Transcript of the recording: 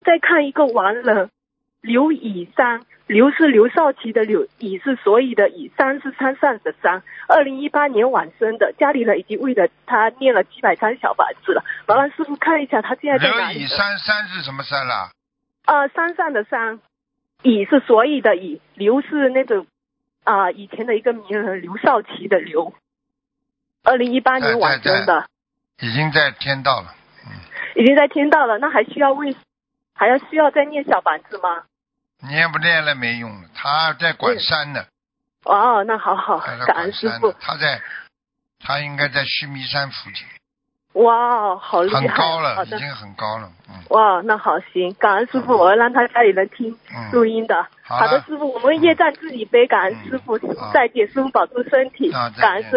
再看一个亡人刘以山，刘是刘少奇的刘，以是所以的以，山是山上的山。2018年往生的，家里人已经为了他念了700张小房子了。麻烦师傅看一下他现在在哪里。 刘以山，山是什么山啦？ 山上的山，以是所以的以，刘是那种以前的一个名人刘少奇的刘。2018年往生的， 已经在天道了。 已经在天道了。那还需要再念小房子吗？ 念不念了没用了，他在管山呢。 哦，那好，感恩师傅。 他应该在须弥山附近。 哇，好厉害！ 很高了， 已经很高了。 哇，那好，行，感恩师傅，我要让他家里人听录音的。好的，师傅，我们业障自己背，感恩师傅，再见，师傅保重身体，感恩师傅。